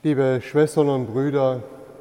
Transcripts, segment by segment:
Liebe Schwestern und Brüder,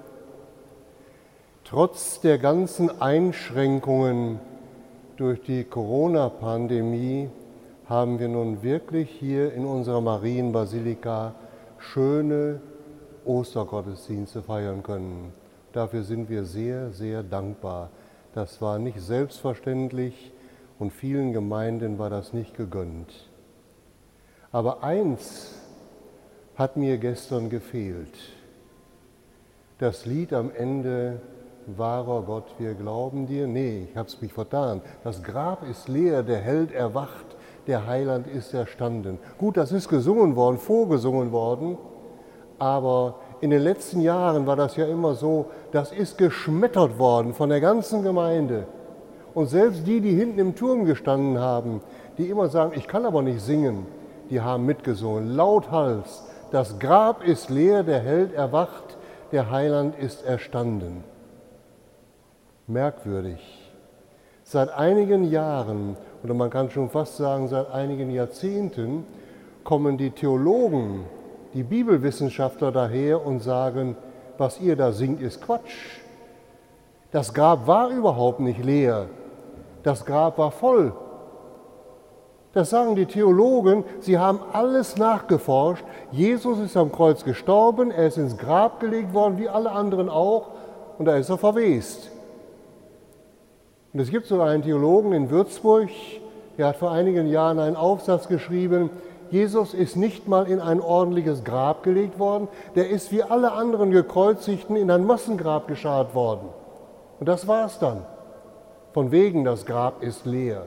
trotz der ganzen Einschränkungen durch die Corona-Pandemie haben wir nun wirklich hier in unserer Marienbasilika schöne Ostergottesdienste feiern können. Dafür sind wir sehr, sehr dankbar. Das war nicht selbstverständlich und vielen Gemeinden war das nicht gegönnt. Aber eins hat mir gestern gefehlt. Das Lied am Ende, wahrer Gott, wir glauben dir. Nee, ich hab's mich vertan. Das Grab ist leer, der Held erwacht, der Heiland ist erstanden. Gut, das ist gesungen worden, vorgesungen worden, aber in den letzten Jahren war das ja immer so, das ist geschmettert worden von der ganzen Gemeinde. Und selbst die hinten im Turm gestanden haben, die immer sagen, ich kann aber nicht singen, die haben mitgesungen, lauthals. Das Grab ist leer, der Held erwacht, der Heiland ist erstanden. Merkwürdig. Seit einigen Jahren, oder man kann schon fast sagen seit einigen Jahrzehnten, kommen die Theologen, die Bibelwissenschaftler daher und sagen, was ihr da singt, ist Quatsch. Das Grab war überhaupt nicht leer, das Grab war voll. Das sagen die Theologen, sie haben alles nachgeforscht. Jesus ist am Kreuz gestorben, er ist ins Grab gelegt worden, wie alle anderen auch, und da ist er verwest. Und es gibt sogar einen Theologen in Würzburg, der hat vor einigen Jahren einen Aufsatz geschrieben, Jesus ist nicht mal in ein ordentliches Grab gelegt worden, der ist wie alle anderen Gekreuzigten in ein Massengrab gescharrt worden. Und das war's dann. Von wegen, das Grab ist leer.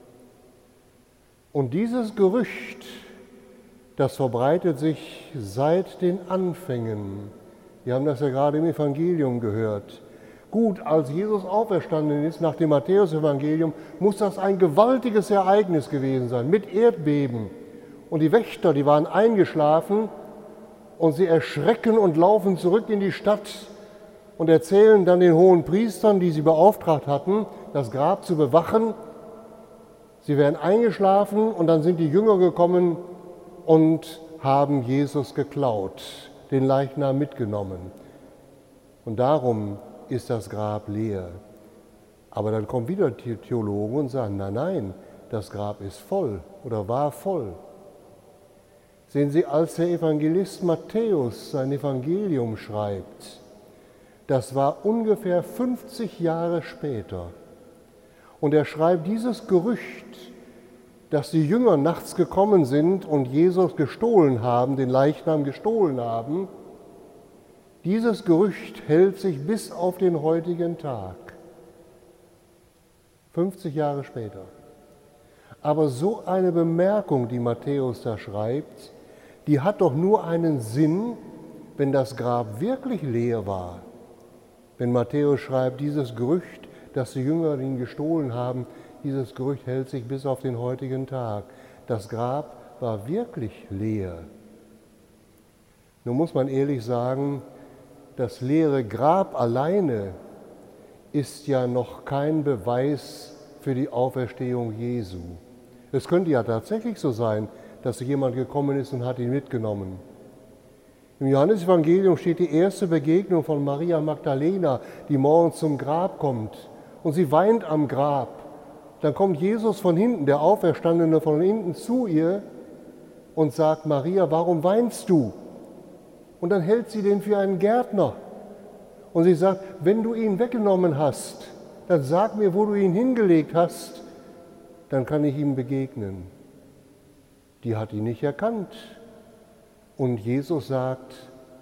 Und dieses Gerücht, das verbreitet sich seit den Anfängen. Wir haben das ja gerade im Evangelium gehört. Gut, als Jesus auferstanden ist, nach dem Matthäus-Evangelium, muss das ein gewaltiges Ereignis gewesen sein, mit Erdbeben. Und die Wächter, die waren eingeschlafen und sie erschrecken und laufen zurück in die Stadt und erzählen dann den hohen Priestern, die sie beauftragt hatten, das Grab zu bewachen. Sie wären eingeschlafen und dann sind die Jünger gekommen und haben Jesus geklaut, den Leichnam mitgenommen. Und darum ist das Grab leer. Aber dann kommen wieder die Theologen und sagen, nein, das Grab ist voll oder war voll. Sehen Sie, als der Evangelist Matthäus sein Evangelium schreibt, das war ungefähr 50 Jahre später. Und er schreibt dieses Gerücht, dass die Jünger nachts gekommen sind und Jesus gestohlen haben, den Leichnam gestohlen haben, dieses Gerücht hält sich bis auf den heutigen Tag. 50 Jahre später. Aber so eine Bemerkung, die Matthäus da schreibt, die hat doch nur einen Sinn, wenn das Grab wirklich leer war. Wenn Matthäus schreibt, dieses Gerücht, dass die Jünger ihn gestohlen haben, dieses Gerücht hält sich bis auf den heutigen Tag. Das Grab war wirklich leer. Nun muss man ehrlich sagen, das leere Grab alleine ist ja noch kein Beweis für die Auferstehung Jesu. Es könnte ja tatsächlich so sein, dass jemand gekommen ist und hat ihn mitgenommen. Im Johannesevangelium steht die erste Begegnung von Maria Magdalena, die morgens zum Grab kommt. Und sie weint am Grab. Dann kommt Jesus von hinten, der Auferstandene von hinten zu ihr und sagt, Maria, warum weinst du? Und dann hält sie den für einen Gärtner. Und sie sagt, wenn du ihn weggenommen hast, dann sag mir, wo du ihn hingelegt hast, dann kann ich ihm begegnen. Die hat ihn nicht erkannt. Und Jesus sagt,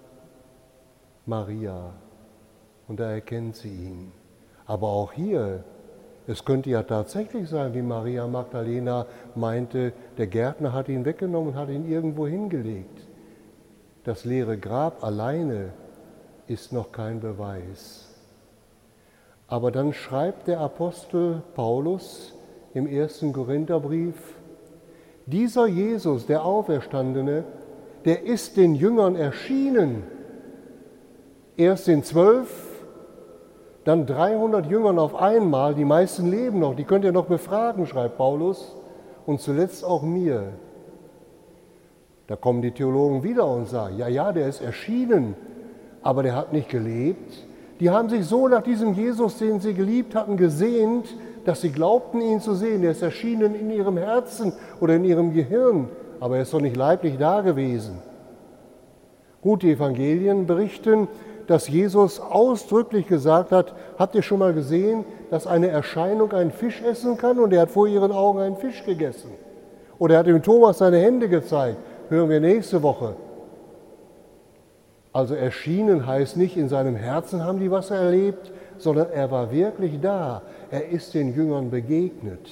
Maria. Und da erkennt sie ihn. Aber auch hier, es könnte ja tatsächlich sein, wie Maria Magdalena meinte, der Gärtner hat ihn weggenommen und hat ihn irgendwo hingelegt. Das leere Grab alleine ist noch kein Beweis. Aber dann schreibt der Apostel Paulus im 1. Korintherbrief, dieser Jesus, der Auferstandene, der ist den Jüngern erschienen. Erst den 12, dann 300 Jüngern auf einmal, die meisten leben noch, die könnt ihr noch befragen, schreibt Paulus, und zuletzt auch mir. Da kommen die Theologen wieder und sagen, ja, der ist erschienen, aber der hat nicht gelebt. Die haben sich so nach diesem Jesus, den sie geliebt hatten, gesehnt, dass sie glaubten, ihn zu sehen. Der ist erschienen in ihrem Herzen oder in ihrem Gehirn, aber er ist doch nicht leiblich da gewesen. Gut, die Evangelien berichten, dass Jesus ausdrücklich gesagt hat, habt ihr schon mal gesehen, dass eine Erscheinung einen Fisch essen kann? Und er hat vor ihren Augen einen Fisch gegessen. Oder er hat dem Thomas seine Hände gezeigt. Hören wir nächste Woche. Also erschienen heißt nicht, in seinem Herzen haben die was erlebt, sondern er war wirklich da. Er ist den Jüngern begegnet.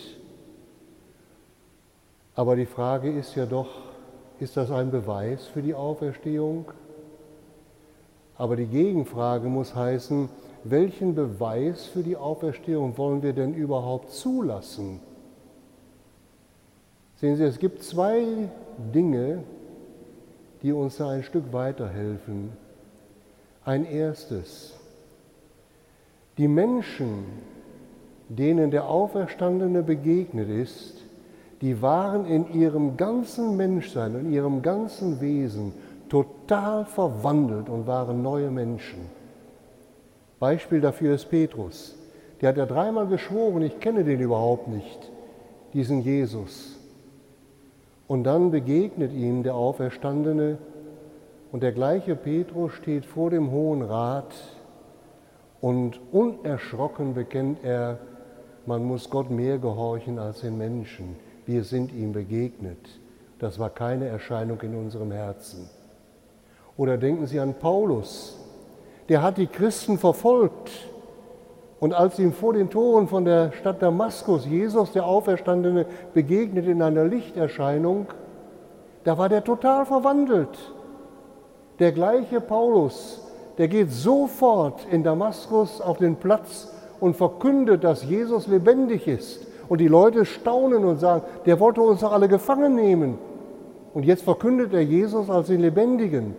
Aber die Frage ist ja doch, ist das ein Beweis für die Auferstehung? Aber die Gegenfrage muss heißen, welchen Beweis für die Auferstehung wollen wir denn überhaupt zulassen? Sehen Sie, es gibt zwei Dinge, die uns da ein Stück weiterhelfen. Ein erstes: Die Menschen, denen der Auferstandene begegnet ist, die waren in ihrem ganzen Menschsein, in ihrem ganzen Wesen total verwandelt und waren neue Menschen. Beispiel dafür ist Petrus. Der hat ja dreimal geschworen, ich kenne den überhaupt nicht, diesen Jesus. Und dann begegnet ihm der Auferstandene und der gleiche Petrus steht vor dem Hohen Rat und unerschrocken bekennt er, man muss Gott mehr gehorchen als den Menschen. Wir sind ihm begegnet. Das war keine Erscheinung in unserem Herzen. Oder denken Sie an Paulus. Der hat die Christen verfolgt. Und als ihm vor den Toren von der Stadt Damaskus Jesus, der Auferstandene, begegnet in einer Lichterscheinung, da war der total verwandelt. Der gleiche Paulus, der geht sofort in Damaskus auf den Platz und verkündet, dass Jesus lebendig ist. Und die Leute staunen und sagen, der wollte uns doch alle gefangen nehmen. Und jetzt verkündet er Jesus als den Lebendigen.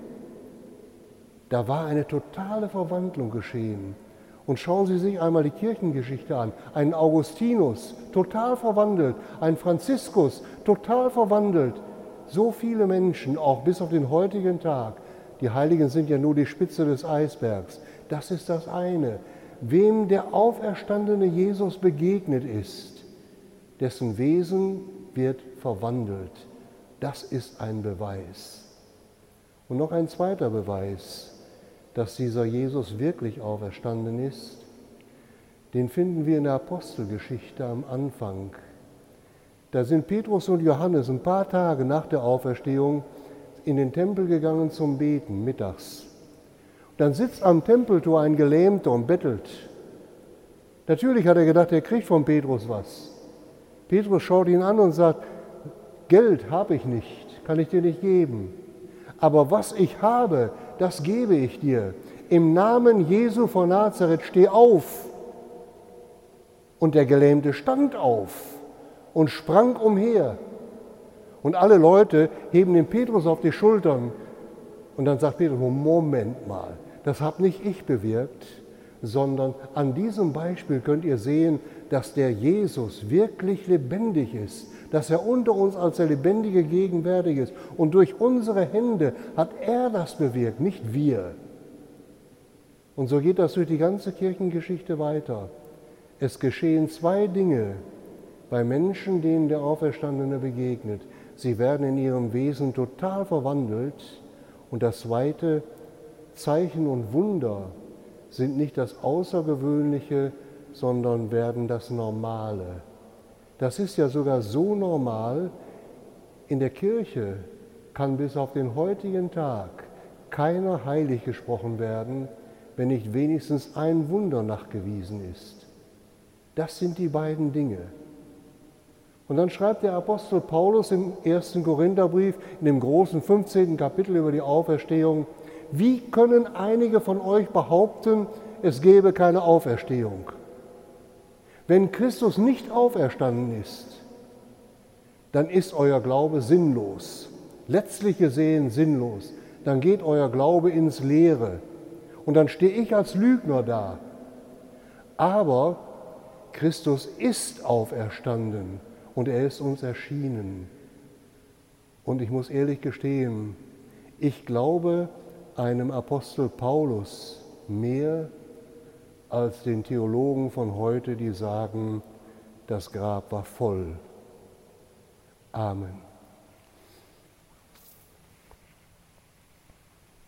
Da war eine totale Verwandlung geschehen. Und schauen Sie sich einmal die Kirchengeschichte an. Ein Augustinus, total verwandelt. Ein Franziskus, total verwandelt. So viele Menschen, auch bis auf den heutigen Tag. Die Heiligen sind ja nur die Spitze des Eisbergs. Das ist das eine. Wem der auferstandene Jesus begegnet ist, dessen Wesen wird verwandelt. Das ist ein Beweis. Und noch ein zweiter Beweis, dass dieser Jesus wirklich auferstanden ist, den finden wir in der Apostelgeschichte am Anfang. Da sind Petrus und Johannes ein paar Tage nach der Auferstehung in den Tempel gegangen zum Beten, mittags. Dann sitzt am Tempeltor ein Gelähmter und bettelt. Natürlich hat er gedacht, er kriegt von Petrus was. Petrus schaut ihn an und sagt, Geld habe ich nicht, kann ich dir nicht geben. Aber was ich habe, das gebe ich dir. Im Namen Jesu von Nazareth, steh auf. Und der Gelähmte stand auf und sprang umher. Und alle Leute heben den Petrus auf die Schultern. Und dann sagt Petrus, Moment mal, das habe nicht ich bewirkt, sondern an diesem Beispiel könnt ihr sehen, dass der Jesus wirklich lebendig ist, dass er unter uns als der Lebendige gegenwärtig ist. Und durch unsere Hände hat er das bewirkt, nicht wir. Und so geht das durch die ganze Kirchengeschichte weiter. Es geschehen zwei Dinge bei Menschen, denen der Auferstandene begegnet. Sie werden in ihrem Wesen total verwandelt. Und das zweite, Zeichen und Wunder sind nicht das Außergewöhnliche, sondern werden das Normale. Das ist ja sogar so normal, in der Kirche kann bis auf den heutigen Tag keiner heilig gesprochen werden, wenn nicht wenigstens ein Wunder nachgewiesen ist. Das sind die beiden Dinge. Und dann schreibt der Apostel Paulus im 1. Korintherbrief, in dem großen 15. Kapitel über die Auferstehung, wie können einige von euch behaupten, es gäbe keine Auferstehung? Wenn Christus nicht auferstanden ist, dann ist euer Glaube sinnlos, letztlich gesehen sinnlos. Dann geht euer Glaube ins Leere und dann stehe ich als Lügner da. Aber Christus ist auferstanden und er ist uns erschienen. Und ich muss ehrlich gestehen, ich glaube einem Apostel Paulus mehr als den Theologen von heute, die sagen, das Grab war voll. Amen.